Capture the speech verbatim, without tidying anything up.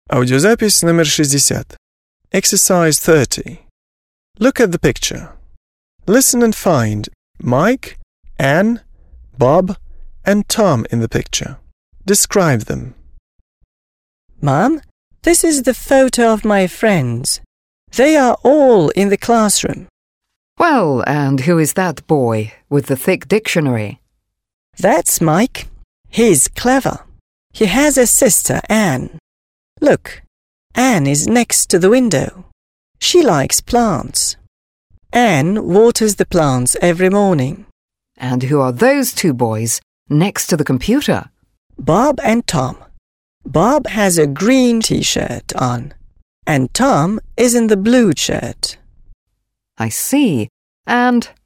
Аудиозапись номер шестьдесят. Exercise thirty. Look at the picture. Listen and find Mike, Anne, Bob, and Tom in the picture. Describe them. Mom, this is the photo of my friends. They are all in the classroom. Well, and who is that boy with the thick dictionary? That's Mike. He's clever. He has a sister, Anne. Look, Anne is next to the window. She likes plants. Anne waters the plants every morning. And who are those two boys next to the computer? Bob and Tom. Bob has a green t-shirt on, and Tom is in the blue shirt. I see. And